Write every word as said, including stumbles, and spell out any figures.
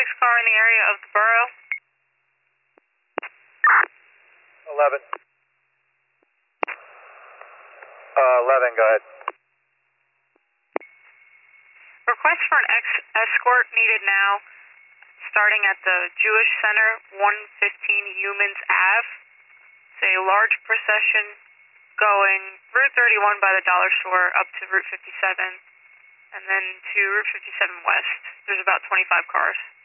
next car in the area of the borough? eleven. Uh, eleven, go ahead. Request for an ex escort needed now, starting at the Jewish Center, one fifteen Humans Ave. It's a large procession going Route thirty-one by the Dollar Store up to Route fifty-seven, and then to Route fifty-seven West. There's about twenty-five cars.